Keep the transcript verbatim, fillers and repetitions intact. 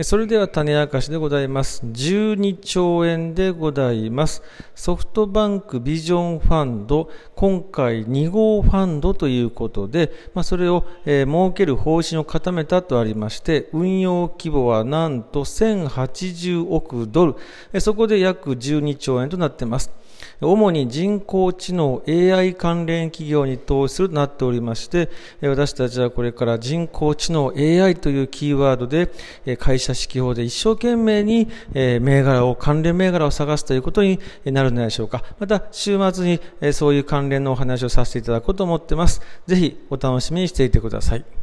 それでは種明かしでございます。じゅうにちょうえんでございます。ソフトバンクビジョンファンド、今回に号ファンドということで、まあ、それを、えー、設ける方針を固めたとありまして、運用規模はなんとせんはちじゅうおくドル、そこで約じゅうにちょうえんとなっています。主に人工知能 エーアイ 関連企業に投資するとなっておりまして、私たちはこれから人工知能 エーアイ というキーワードで会社指揮法で一生懸命に銘柄を、関連銘柄を探すということになるのでしょうか。また週末にそういう関連のお話をさせていただこうと思っています。ぜひお楽しみにしていてください。